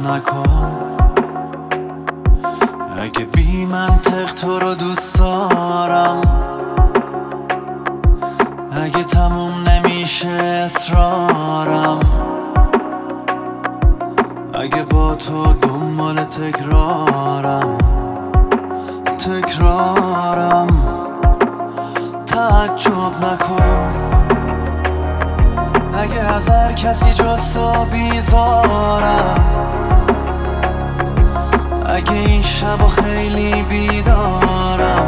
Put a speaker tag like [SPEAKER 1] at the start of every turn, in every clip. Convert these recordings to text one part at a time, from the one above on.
[SPEAKER 1] نکن. اگه بی منطق تو رو دوست دارم، اگه تموم نمیشه اصرارم، اگه با تو دنبال تکرارم تعجب نکن. اگه از هر کسی جز تو بیزارم، اگه این شب خیلی بیدارم،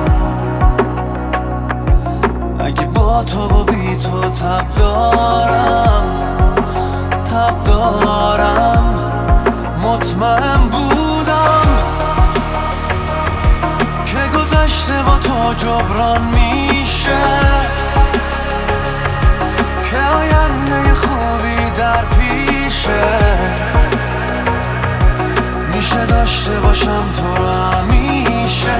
[SPEAKER 1] اگه با تو و بی تو تب دارم مطمئن بودم که گذشته با تو جبران میشه، که آینده خوبی در پیشه. میشه داشته باشم تو رو همیشه.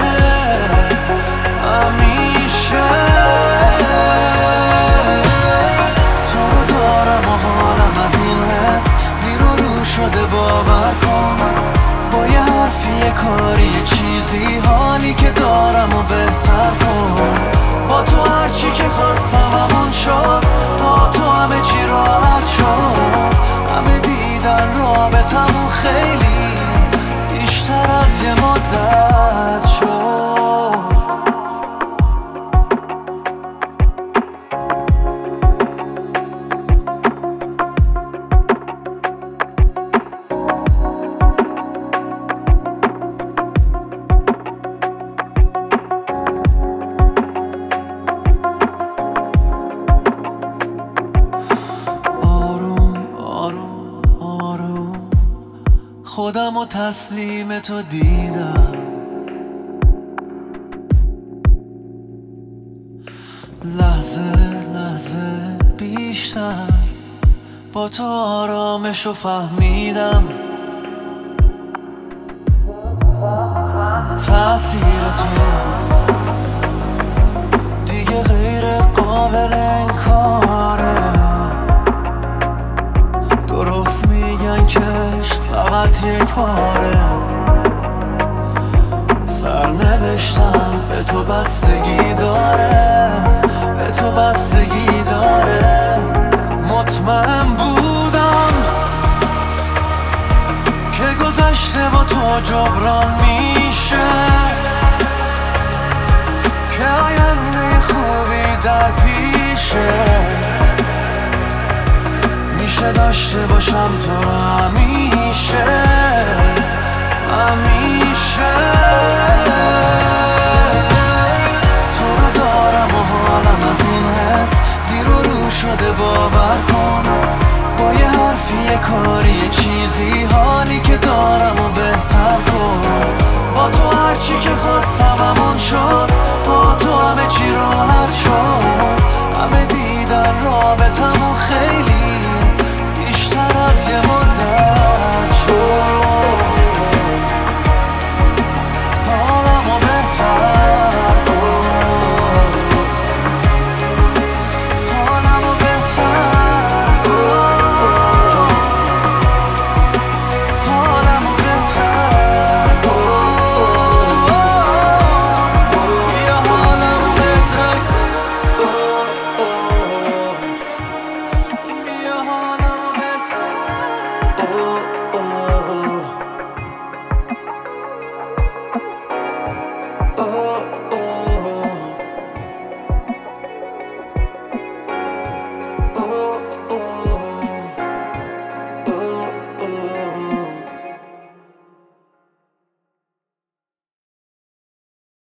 [SPEAKER 1] تو رو دارم و حالم از این حس زیر و رو شده، باور کن. با یه حرفی، یه کاری، یه چیزی، حالی که دارم و بهتر کن. با تو هرچی که خواستم همون شد، با تو همه چی راحت شد. همه دیدن رابطمون خیلی بیشتر از یه مدت شد. خودم و تسلیم تو دیدم، لحظه لحظه بیشتر با تو آرامشو فهمیدم. تأثیر تو دیگه غیر قابل انکاره. درست میگن که فقط یک باره. سرنوشتم به تو بستگی داره، به تو بستگی داره. مطمئن بودم که گذشته با تو جبران میشه، که آینده خوبی در پیشه. میشه داشته باشم تو همیشه.